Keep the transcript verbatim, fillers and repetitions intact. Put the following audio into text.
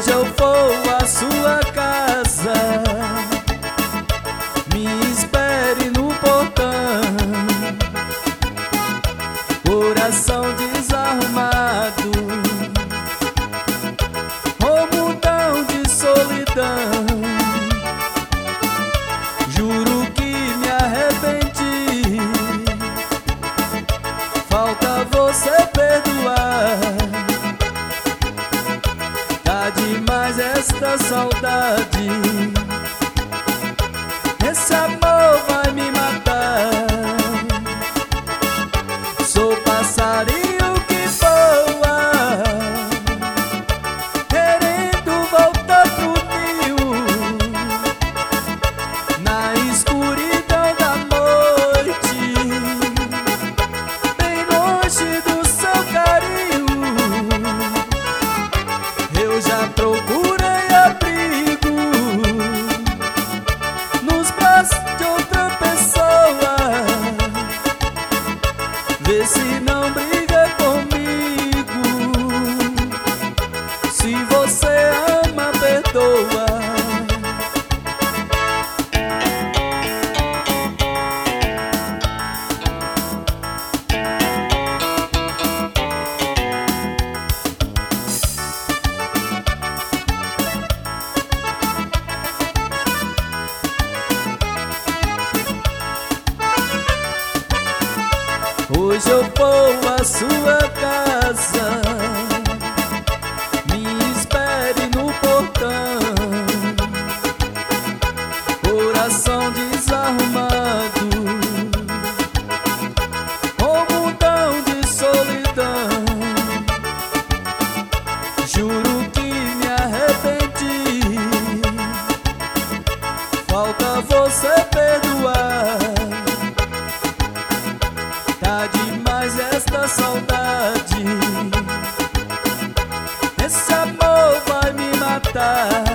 Hoje eu vou à sua casa, me espere no portão. Coração desarrumado, romudão de solidão. Juro que me arrependi, falta você perdoar. Tá demais esta saudade, esse amor vai me matar. Sou passarinho que voa, querendo voltar pro ninho, na escuridão da noite, bem longe do seu carinho. Eu já procurei abrigo nos braços de outra pessoa. Vê se não briga comigo, se você ama, perdoa. Hoje eu vou à sua casa, me espere no portão. Coração desarrumado, romudão de solidão. Juro que me arrependi, falta você perdoar. Tá demais esta saudade, esse amor vai me matar.